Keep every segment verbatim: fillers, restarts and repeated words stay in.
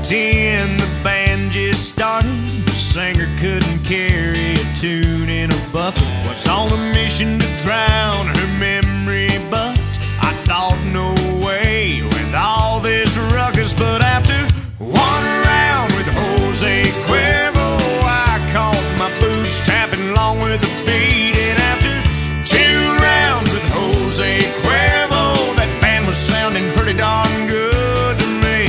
ten, the band just started. The singer couldn't carry a tune in a bucket. Was on a mission to drown her memory, but I thought no way with all this ruckus. But after one round with Jose Cuervo, I caught my boots tapping along with the beat. And after two rounds with Jose Cuervo, that band was sounding pretty darn good to me.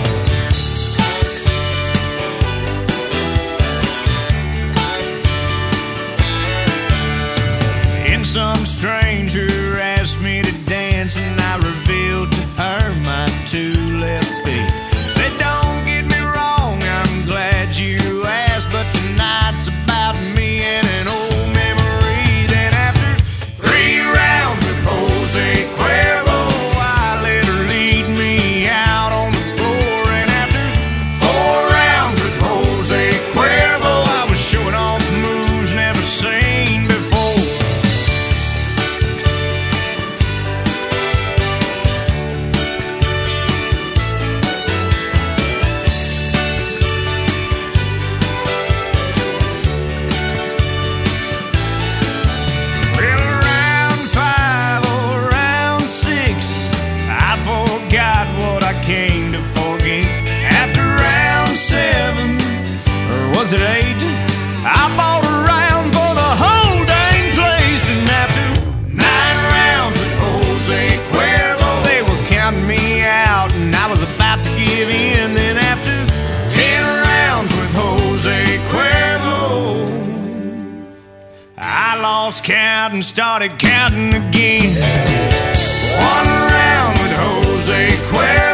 And some stranger asked me to dance, and I revealed to her my two left feet. Said, don't get me wrong, I'm glad you asked, but tonight's about me and an old memory. Then after three rounds with Jose Cuervo, I let her lead me out on the floor. And after four rounds with Jose Cuervo, I was showing off moves never seen before. Well, round five or round six, I forgot what I came to forget. After round seven, or was it eight, I bought a round for the whole dang place. And after nine rounds with Jose Cuervo, they were counting me out, and I was about to give in. Then after ten rounds with Jose Cuervo, I lost count and started counting again. One round with Jose Cuervo.